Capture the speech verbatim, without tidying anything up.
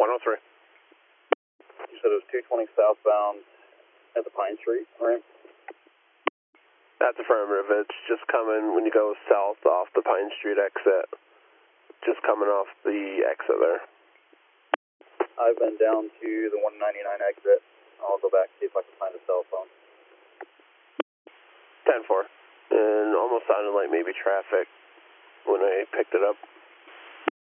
one oh three. You said it was two twenty southbound at the Pine Street, right? That's affirmative. It's just coming when you go south off the Pine Street exit. Just coming off the exit there. I've been down to the one ninety-nine exit. I'll go back and see if I can find a cell phone. ten four. And almost sounded like maybe traffic when I picked it up.